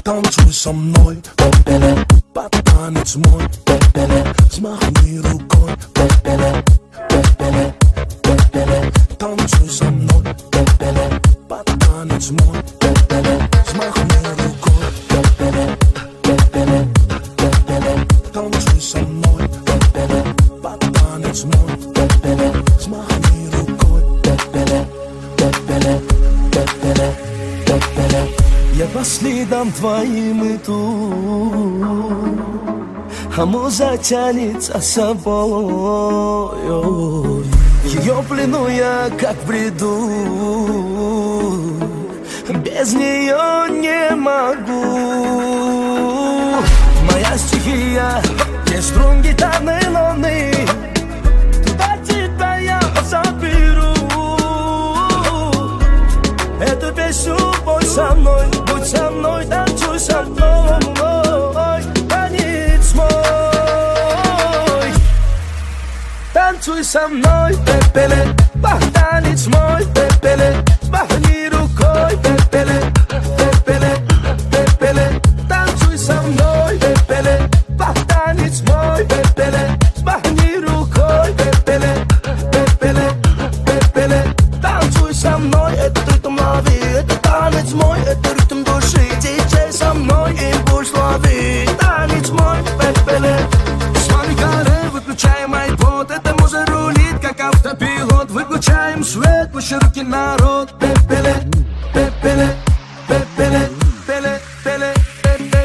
Танцуй со мной, пепеле, под танец мой, пепеле, взмахни рукой, пепеле, пепеле, пепеле. Танцуй со мной, пепеле, под танец мой, пепеле, взмахни рукой, пепеле, пепеле, пепеле. Танцуй со мной, пепеле, под танец мой, пепеле, взмахни рукой, пепеле, пепеле, пепеле, пепеле. Я по следам твоим иду, а муза тянет за собой. Ее плену я как в бреду, без нее не могу. Моя стихия, где струн гитарной луны, туда тебя я заберу. Эту песню пой со мной, будь со мной, танцуй со мной, танец мой. Танцуй со мной, пепеле, танец мой, пепеле, махни рукой, пепеле, пепеле, пепеле. Танцуй со мной, пепеле, танец мой, пепеле, махни рукой, пепеле, пепеле, пепеле. Танцуй со мной, это ритм лови, это танец мой, это ритм души. Диджей со мной, импульс лови, танец мой, пепеле. С вами каре, выключаем айпод, это муза рулит, как автопилот. Выключаем свет, пусть руки народ, пепеле, пепеле, пепеле, пепеле, пепеле, пепеле.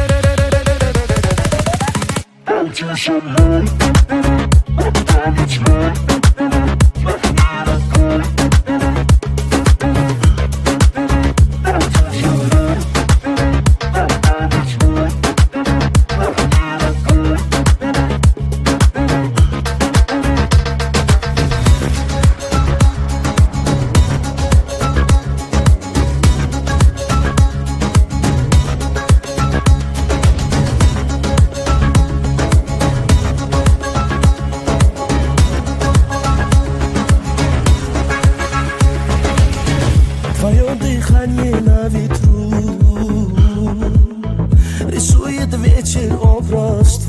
Танцуй со мной, танец мой, твое дыхание на ветру рисует вечер образ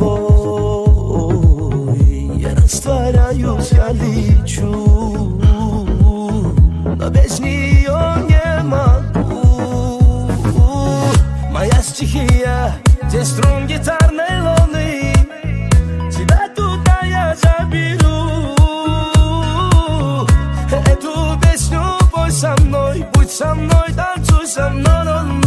твой. Я растворяюсь, я лечу, но без нее не могу. Моя стихия, где струн гитарной луны, тебя туда я заберу. Эту песню пой со мной, будь со мной, танцуй со мной,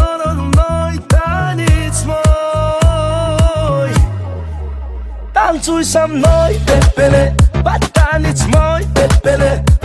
танец мой. Танцуй со мной, пепеле, под танец мой, пепеле,